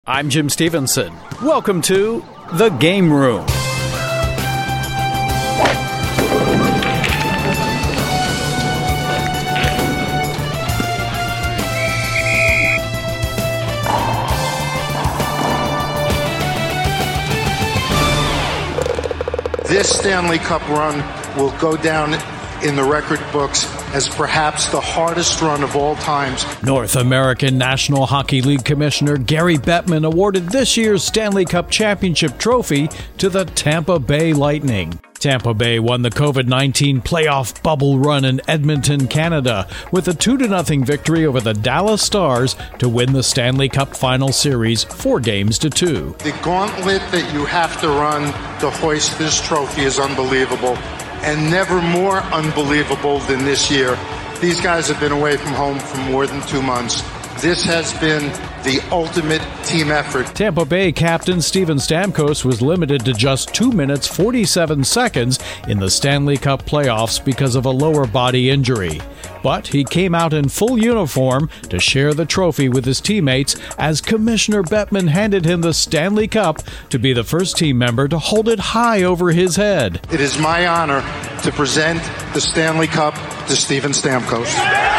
I'm Jim Stevenson. Welcome to The Game Room. This Stanley Cup run will go down in the record books as perhaps the hardest run of all times. North American National Hockey League Commissioner Gary Bettman awarded this year's Stanley Cup Championship trophy to the Tampa Bay Lightning. Tampa Bay won the COVID-19 playoff bubble run in Edmonton, Canada, with a 2-0 victory over the Dallas Stars to win the Stanley Cup Final Series 4-2. The gauntlet that you have to run to hoist this trophy is unbelievable, and never more unbelievable than this year. These guys have been away from home for more than 2 months. This has been the ultimate team effort. Tampa Bay captain Steven Stamkos was limited to just 2 minutes 47 seconds in the Stanley Cup playoffs because of a lower body injury. But he came out in full uniform to share the trophy with his teammates as Commissioner Bettman handed him the Stanley Cup to be the first team member to hold it high over his head. It is my honor to present the Stanley Cup to Steven Stamkos.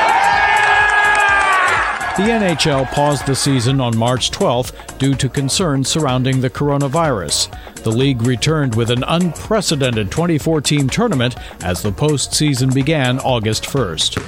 The NHL paused the season on March 12th due to concerns surrounding the coronavirus. The league returned with an unprecedented 24-team tournament as the postseason began August 1st.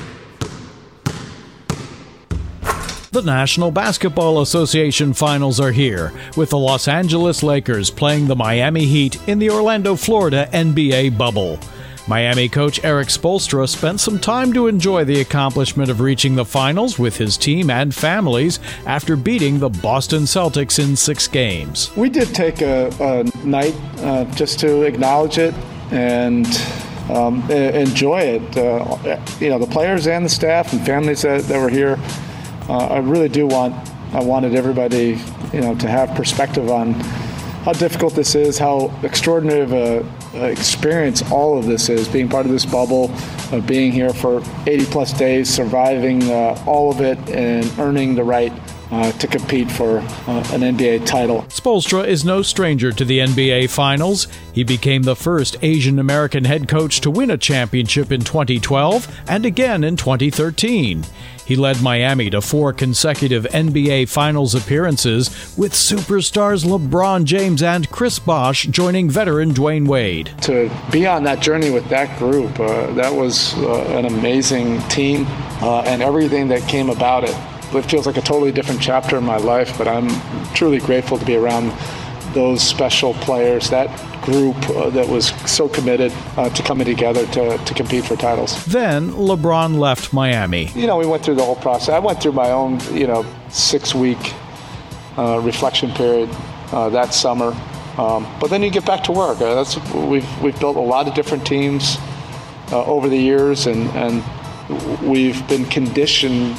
The National Basketball Association Finals are here, with the Los Angeles Lakers playing the Miami Heat in the Orlando, Florida NBA bubble. Miami coach Erik Spoelstra spent some time to enjoy the accomplishment of reaching the finals with his team and families after beating the Boston Celtics in 6 games. We did take a night just to acknowledge it and enjoy it. The players and the staff and families that were here. I really do I wanted everybody, to have perspective on how difficult this is, how extraordinary of a experience all of this is, being part of this bubble, being here for 80-plus days, surviving all of it, and earning the right to compete for an NBA title. Spoelstra is no stranger to the NBA Finals. He became the first Asian American head coach to win a championship in 2012 and again in 2013. He led Miami to 4 consecutive NBA Finals appearances, with superstars LeBron James and Chris Bosh joining veteran Dwayne Wade. To be on that journey with that group, that was an amazing team, and everything that came about it. It feels like a totally different chapter in my life, but I'm truly grateful to be around those special players, that group that was so committed to coming together to compete for titles. Then LeBron left Miami. We went through the whole process. I went through my own, 6-week reflection period that summer. But then you get back to work. We've built a lot of different teams over the years, and we've been conditioned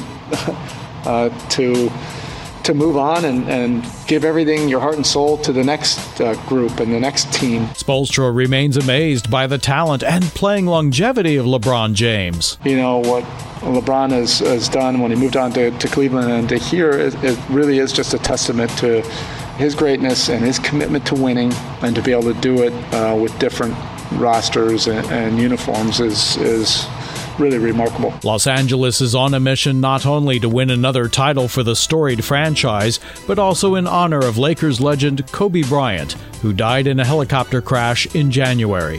to move on and give everything, your heart and soul, to the next group and the next team. Spoelstra remains amazed by the talent and playing longevity of LeBron James. What LeBron has done when he moved on to Cleveland and to here, it really is just a testament to his greatness and his commitment to winning, and to be able to do it with different rosters and uniforms is really remarkable. Los Angeles is on a mission not only to win another title for the storied franchise, but also in honor of Lakers legend Kobe Bryant, who died in a helicopter crash in January.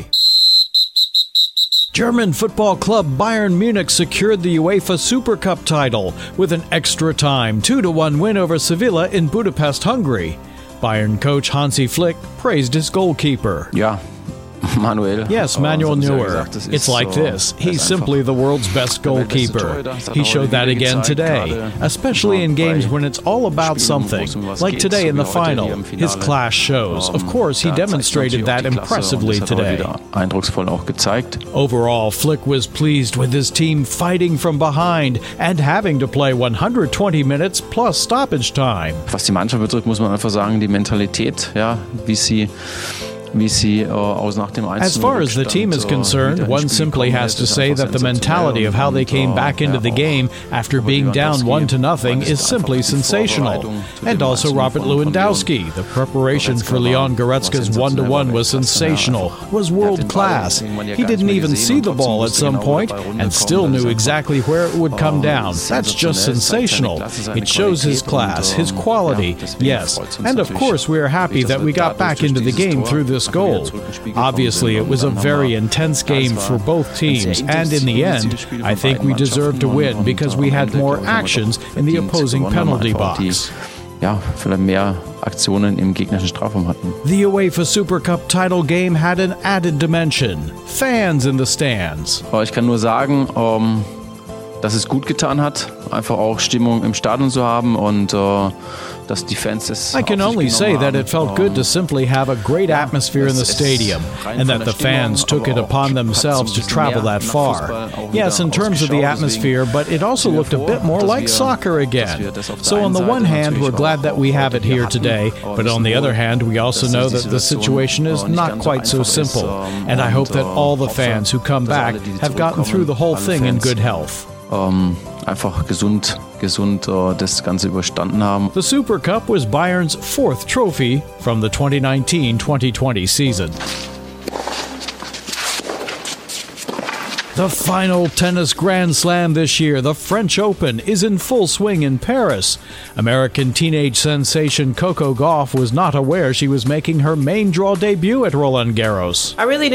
German football club Bayern Munich secured the UEFA Super Cup title with an extra-time 2-1 win over Sevilla in Budapest, Hungary. Bayern coach Hansi Flick praised his goalkeeper. Manuel Neuer. It's like this. He's simply the world's best goalkeeper. He showed that again today, especially in games when it's all about something. Like today in the final, his class shows. Of course, he demonstrated that impressively today. Overall, Flick was pleased with his team fighting from behind and having to play 120 minutes plus stoppage time. Was die Mannschaft betrifft, muss man einfach sagen, die Mentalität, wie sie As far as the team is concerned, one simply has to say that the mentality of how they came back into the game after being down 1-0 is simply sensational. And also Robert Lewandowski. The preparation for Leon Goretzka's 1-1 was sensational, was world class. He didn't even see the ball at some point and still knew exactly where it would come down. That's just sensational. It shows his class, his quality, yes. And of course we are happy that we got back into the game through this goal. Obviously, it was a very intense game for both teams, and in the end, I think we deserved to win because we had more actions in the opposing penalty box. Vielleicht mehr Aktionen im gegnerischen Strafraum hatten. The UEFA Super Cup title game had an added dimension. Fans in the stands. Ich kann nur sagen, dass es gut getan hat, einfach auch Stimmung im Stadion zu haben und dass die Fans es I can only say that it felt good to simply have a great atmosphere in the stadium and that the fans took it upon themselves to travel that far. Yes, in terms of the atmosphere, but it also looked a bit more like soccer again. So on the one hand, we're glad that we have it here today, but on the other hand, we also know that the situation is not quite so simple, and I hope that all the fans who come back have gotten through the whole thing in good health. Einfach gesund das Ganze überstanden haben. The Super Cup was Bayern's fourth trophy from the 2019-2020 season. The final tennis Grand Slam this year, the French Open, is in full swing in Paris. American teenage sensation Coco Gauff was not aware she was making her main draw debut at Roland Garros. I really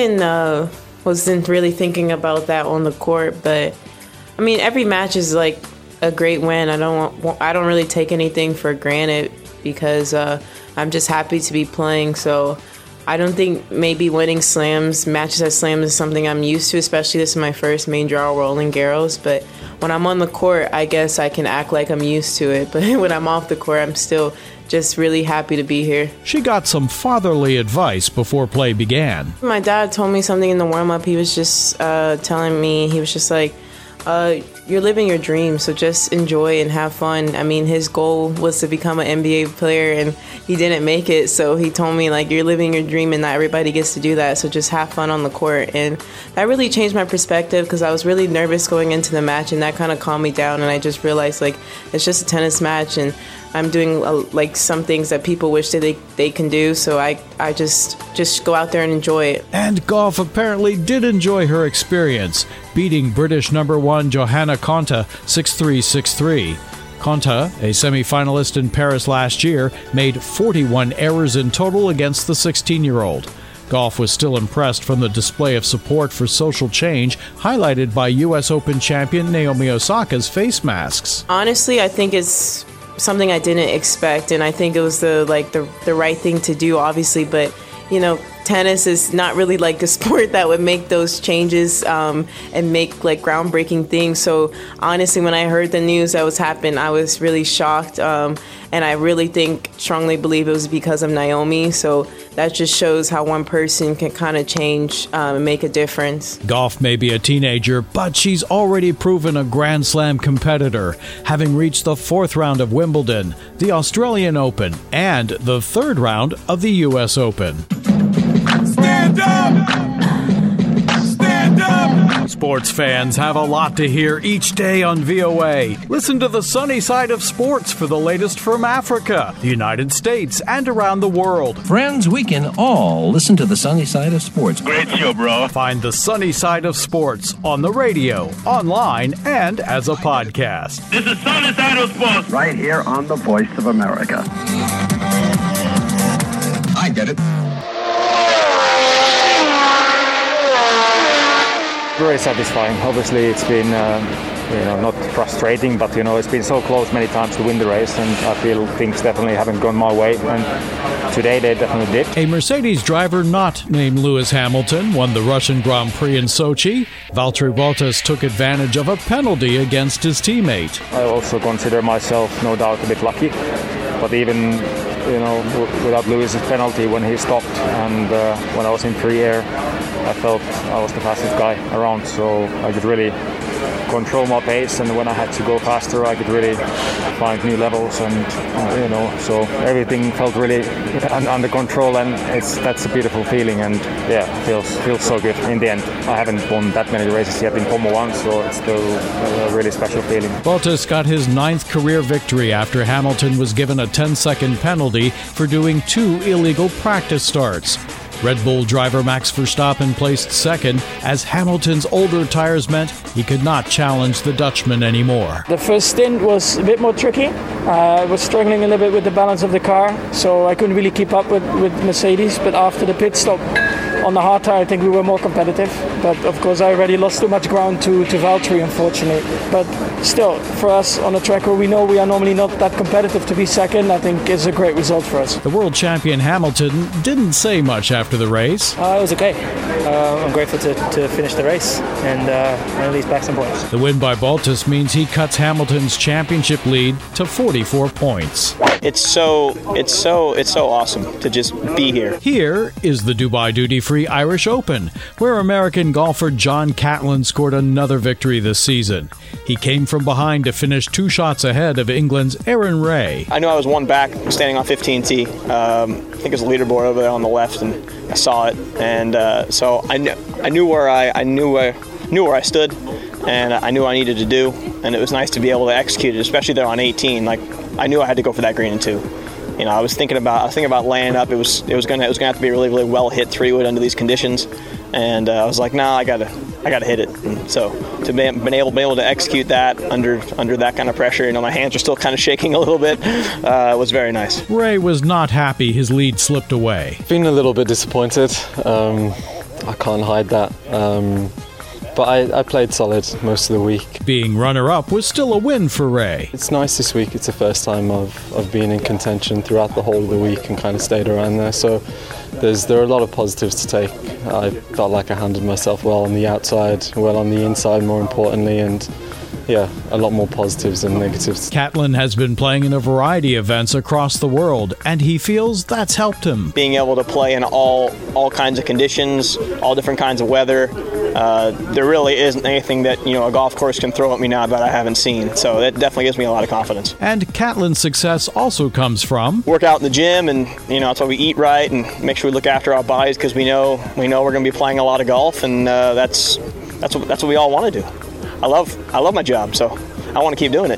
wasn't really thinking about that on the court, but I mean, every match is like a great win. I don't really take anything for granted because I'm just happy to be playing. So I don't think maybe winning matches at slams is something I'm used to, especially this is my first main draw Roland Garros. But when I'm on the court, I guess I can act like I'm used to it. But when I'm off the court, I'm still just really happy to be here. She got some fatherly advice before play began. My dad told me something in the warm-up. He was just telling me, he was just like, you're living your dream, so just enjoy and have fun. I mean, his goal was to become an NBA player, and he didn't make it, so he told me, like, you're living your dream, and not everybody gets to do that, so just have fun on the court. And that really changed my perspective, because I was really nervous going into the match, and that kind of calmed me down, and I just realized, like, it's just a tennis match, and I'm doing, like, some things that people wish that they can do, so I just go out there and enjoy it. And Gauff apparently did enjoy her experience, beating British number 1 Johanna Konta 6-3, 6-3. Konta, a semi-finalist in Paris last year, made 41 errors in total against the 16-year-old. Gauff was still impressed from the display of support for social change highlighted by U.S. Open champion Naomi Osaka's face masks. Honestly, I think it's something I didn't expect, and I think it was the right thing to do, obviously, but you know, tennis is not really like a sport that would make those changes and make like groundbreaking things. So honestly, when I heard the news that was happening, I was really shocked, and I really strongly believe it was because of Naomi. So that just shows how one person can kind of change and make a difference. Gauff may be a teenager, but she's already proven a Grand Slam competitor, having reached the 4th round of Wimbledon, the Australian Open, and the 3rd round of the U.S. Open. Stand up! Stand up! Sports fans have a lot to hear each day on VOA. Listen to the sunny side of sports for the latest from Africa, the United States, and around the world. Friends, we can all listen to the sunny side of sports. Great show, bro. Find the sunny side of sports on the radio, online, and as a podcast. This is Sunny Side of Sports. Right here on the Voice of America. I get it. Very satisfying. Obviously, it's been not frustrating, but it's been so close many times to win the race, and I feel things definitely haven't gone my way, and today they definitely did. A Mercedes driver not named Lewis Hamilton won the Russian Grand Prix in Sochi. Valtteri Bottas took advantage of a penalty against his teammate. I also consider myself, no doubt, a bit lucky, but even without Lewis's penalty when he stopped, and when I was in free air, I felt I was the fastest guy around, so I could really control my pace, and when I had to go faster, I could really find new levels, and so everything felt really under control, and that's a beautiful feeling, and feels so good. In the end, I haven't won that many races yet in Formula 1, so it's still a really special feeling. Bottas got his 9th career victory after Hamilton was given a 10-second penalty for doing 2 illegal practice starts. Red Bull driver Max Verstappen placed second, as Hamilton's older tires meant he could not challenge the Dutchman anymore. The first stint was a bit more tricky. I was struggling a little bit with the balance of the car, so I couldn't really keep up with Mercedes. But after the pit stop on the hard tire, I think we were more competitive. But of course, I already lost too much ground to Valtteri, unfortunately. But still, for us on a track where we know we are normally not that competitive, to be second, I think is a great result for us. The world champion Hamilton didn't say much after the race. It was okay. I'm grateful to finish the race and at least back some points. The win by Bottas means he cuts Hamilton's championship lead to 44 points. It's so awesome to just be here. Here is the Dubai Duty-Free Irish Open, where American golfer John Catlin scored another victory this season. He came from behind to finish 2 shots ahead of England's Aaron Ray. I knew I was one back, standing on 15T. I think there's a leaderboard over there on the left, and I saw it, and so I knew where I stood, and I knew what I needed to do, and it was nice to be able to execute it, especially there on 18. Like, I knew I had to go for that green in 2. I was thinking about laying up. It was gonna have to be a really, really well hit 3-wood under these conditions, and I was like, nah, I gotta hit it. And so to be able to execute that under that kind of pressure, my hands are still kind of shaking a little bit. Was very nice. Ray was not happy his lead slipped away. Been a little bit disappointed. I can't hide that. But I played solid most of the week. Being runner-up was still a win for Ray. It's nice this week. It's the first time of being in contention throughout the whole of the week and kind of stayed around there. So there are a lot of positives to take. I felt like I handled myself well on the outside, well on the inside more importantly, and a lot more positives than negatives. Catlin has been playing in a variety of events across the world, and he feels that's helped him. Being able to play in all kinds of conditions, all different kinds of weather, there really isn't anything that a golf course can throw at me now that I haven't seen. So that definitely gives me a lot of confidence. And Catlin's success also comes from work out in the gym, and that's why we eat right and make sure we look after our bodies, because we know we're going to be playing a lot of golf, and that's what we all want to do. I love my job, so I want to keep doing it.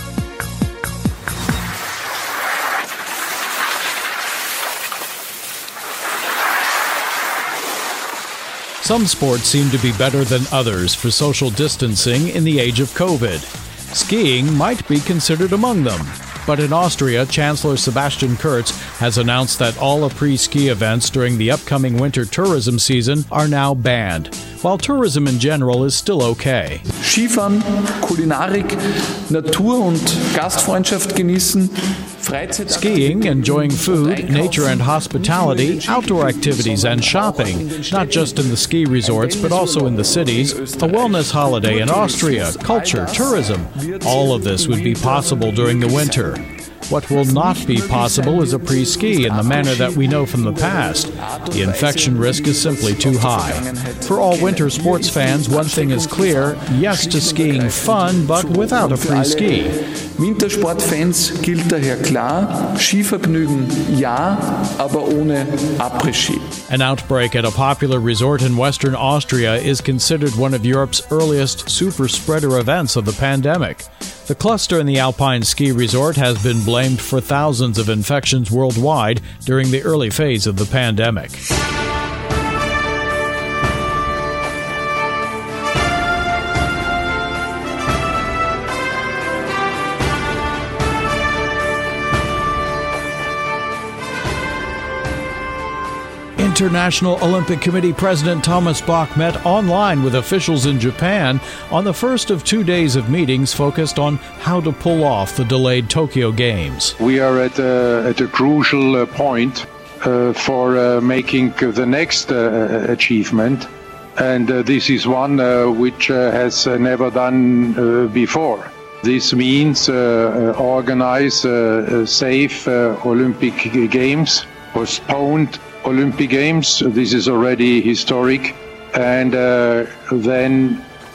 Some sports seem to be better than others for social distancing in the age of COVID. Skiing might be considered among them. But in Austria, Chancellor Sebastian Kurz has announced that all après-ski events during the upcoming winter tourism season are now banned, while tourism in general is still okay. Skifahren, Kulinarik, Natur und Gastfreundschaft genießen, skiing, enjoying food, nature and hospitality, outdoor activities and shopping, not just in the ski resorts but also in the cities, a wellness holiday in Austria, culture, tourism. All of this would be possible during the winter. What will not be possible is a pre-ski in the manner that we know from the past. The infection risk is simply too high. For all winter sports fans, one thing is clear: yes to skiing fun, but without a pre-ski. Wintersportfans gilt daher klar, Skivergnügen ja, aber ohne Après-Ski. An outbreak at a popular resort in Western Austria is considered one of Europe's earliest super-spreader events of the pandemic. The cluster in the Alpine ski resort has been blamed for thousands of infections worldwide during the early phase of the pandemic. International Olympic Committee President Thomas Bach met online with officials in Japan on the first of 2 days of meetings focused on how to pull off the delayed Tokyo Games. We are at a crucial point for making the next achievement, and this is one which has never done before. This means organize safe Olympic Games, postponed Olympic Games. This is already historic, and then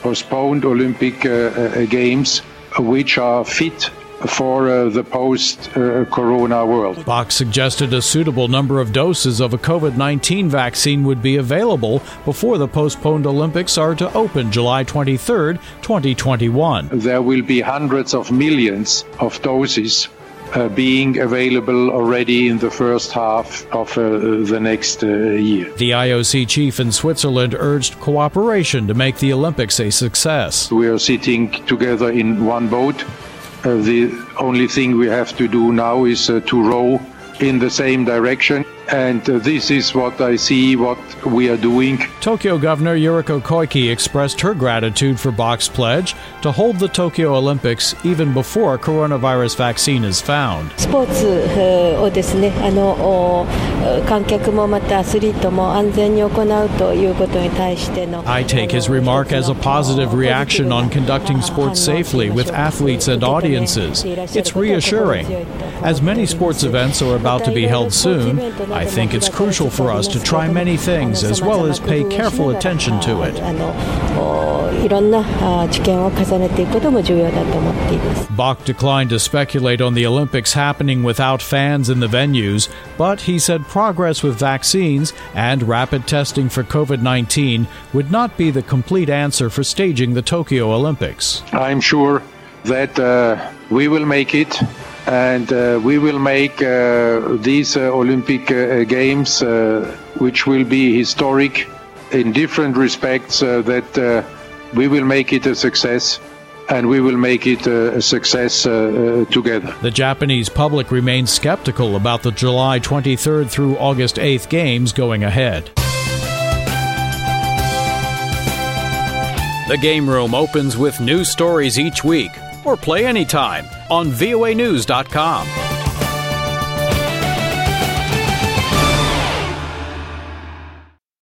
postponed Olympic Games, which are fit for the post-corona world. Bach suggested a suitable number of doses of a COVID-19 vaccine would be available before the postponed Olympics are to open July 23rd, 2021. There will be hundreds of millions of doses being available already in the first half of the next year. The IOC chief in Switzerland urged cooperation to make the Olympics a success. We are sitting together in one boat. The only thing we have to do now is to row in the same direction. And this is what I see, what we are doing. Tokyo Governor Yuriko Koike expressed her gratitude for Bach's pledge to hold the Tokyo Olympics even before coronavirus vaccine is found. スポーツをですね、観客もまたアスリートも安全に行うということに対しての I take his remark as a positive reaction on conducting sports safely with athletes and audiences. It's reassuring. As many sports events are about to be held soon, I think it's crucial for us to try many things as well as pay careful attention to it. いろんな知見を重ねていくことも重要だと思っています。 Bach declined to speculate on the Olympics happening without fans in the venues, but he said progress with vaccines and rapid testing for COVID-19 would not be the complete answer for staging the Tokyo Olympics. I'm sure that we will make it. And we will make these Olympic Games, which will be historic in different respects, that we will make it a success, and we will make it a success together. The Japanese public remains skeptical about the July 23rd through August 8th Games going ahead. The Game Room opens with new stories each week, or play anytime on voanews.com.